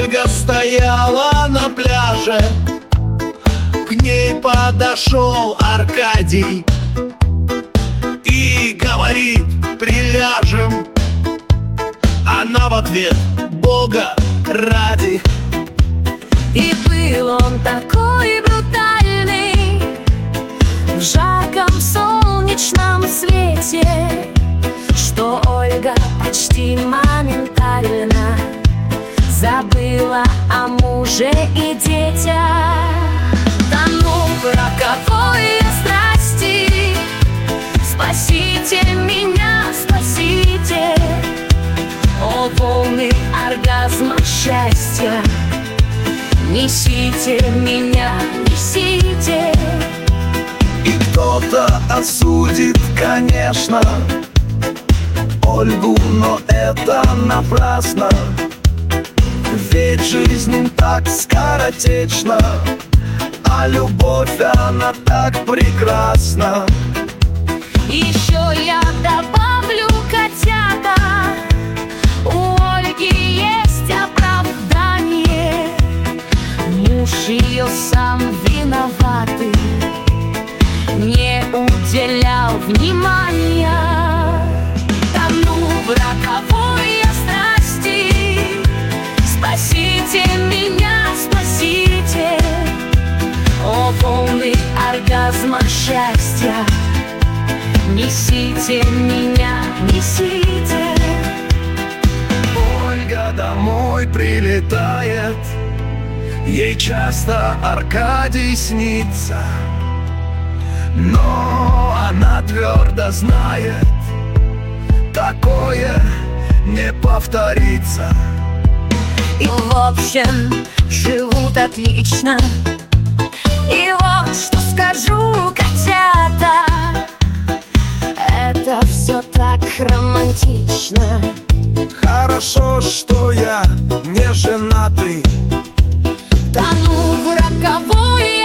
Ольга стояла на пляже, к ней подошел Аркадий и говорит: приляжем. Она в ответ: Бога ради. И был он такой брутальный в жарком солнечном свете, что Ольга почти моментально забыла о муже и детях. Тону в роковой страсти, спасите меня, спасите. О, волны оргазма счастья, несите меня, несите. И кто-то осудит, конечно, Ольгу, но это напрасно. Ведь жизнь так скоротечна, а любовь, она так прекрасна. Еще я добавлю, котята, у Ольги есть оправдание. Муж ее сам виноватый, не уделял внимания. Тону в роковой страсти, спасите меня, спасите. О, волны оргазма счастья, несите меня, несите. Ольга домой прилетает, ей часто Аркадий снится, но она твердо знает, такое не повторится. И в общем живут отлично. И вот что скажу, котята, это все так романтично. Хорошо, что я не женатый. Тону в роковой